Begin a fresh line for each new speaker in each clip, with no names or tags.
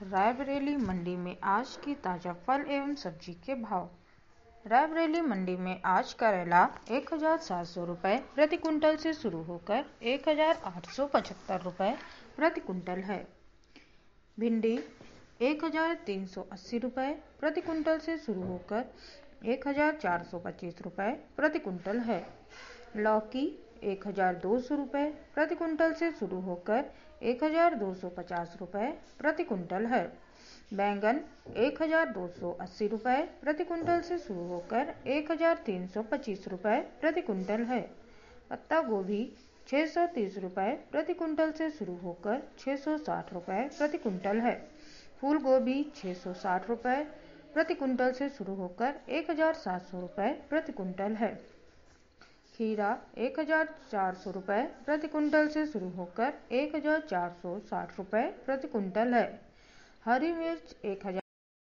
रायबरेली मंडी में आज की ताज़ा फल एवं सब्जी के भाव। रायबरेली मंडी में आज करेला 1700 रुपये प्रति कुंटल से शुरू होकर 1875 रुपये प्रति कुंटल है। भिंडी 1380 रुपये प्रति कुंटल से शुरू होकर 1425 रुपये प्रति कुंटल है। लौकी 1200 रुपये प्रति कुंटल से शुरू होकर 1250 रुपये प्रति कुंटल है। बैंगन 1280 रुपये प्रति कुंटल से शुरू होकर 1325 रुपये प्रति कुंटल है। पत्ता गोभी 630 रुपये प्रति कुंटल से शुरू होकर 660 रुपये प्रति कुंटल है। फूल गोभी 660 रुपये प्रति कुंटल से शुरू होकर 1700 रुपये प्रति कुंटल है। खीरा 1400 रुपये प्रति कुंटल से शुरू होकर 1460 रुपये प्रति कुंटल है। हरी मिर्च 1000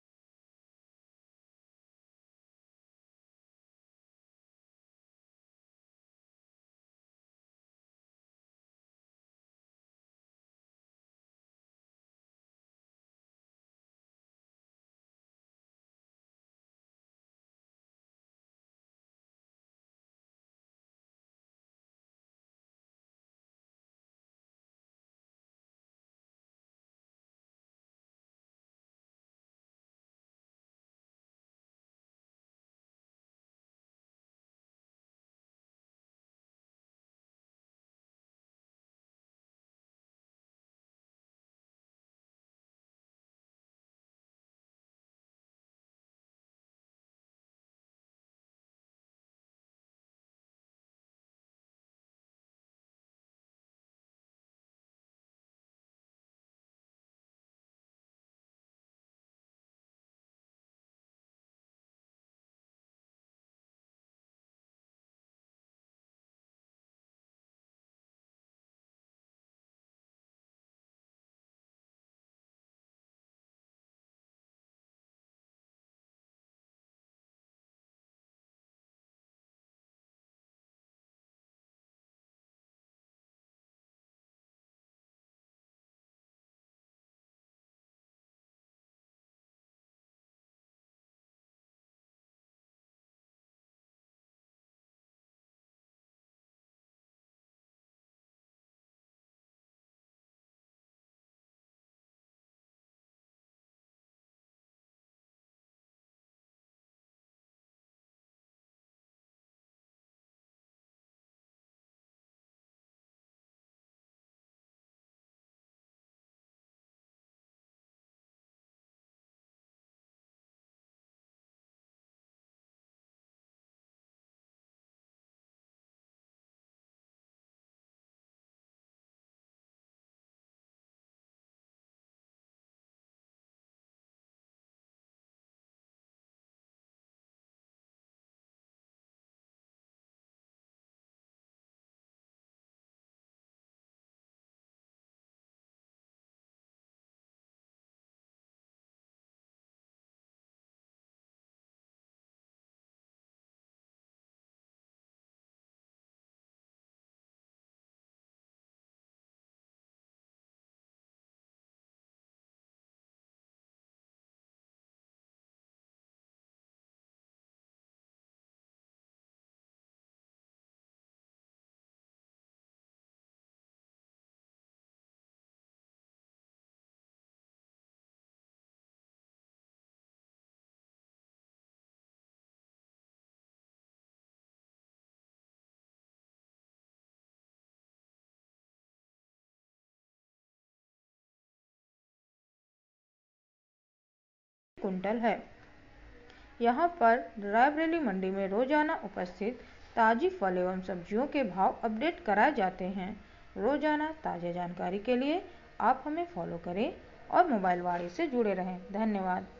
कुंटल है। यहाँ पर रायबरेली मंडी में रोजाना उपस्थित ताज़ी फल एवं सब्जियों के भाव अपडेट कराए जाते हैं। रोजाना ताज़ा जानकारी के लिए आप हमें फॉलो करें और मोबाइल वाणी से जुड़े रहें। धन्यवाद।